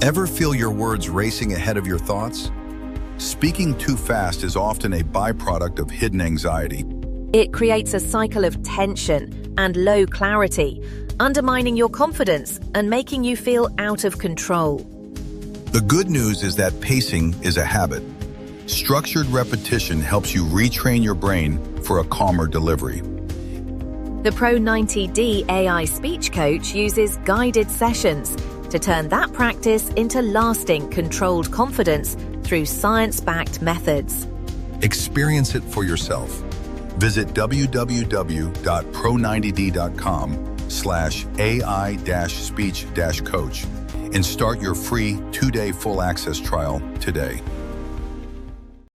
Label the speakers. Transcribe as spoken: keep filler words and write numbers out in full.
Speaker 1: Ever feel your words racing ahead of your thoughts? Speaking too fast is often a byproduct of hidden anxiety.
Speaker 2: It creates a cycle of tension and low clarity, undermining your confidence and making you feel out of control.
Speaker 1: The good news is that pacing is a habit. Structured repetition helps you retrain your brain for a calmer delivery.
Speaker 2: The Pro ninety D A I Speech Coach uses guided sessions to turn that practice into lasting, controlled confidence through science-backed methods.
Speaker 1: Experience it for yourself. Visit w w w dot pro ninety d dot com slash A I speech coach and start your free two-day full access trial today.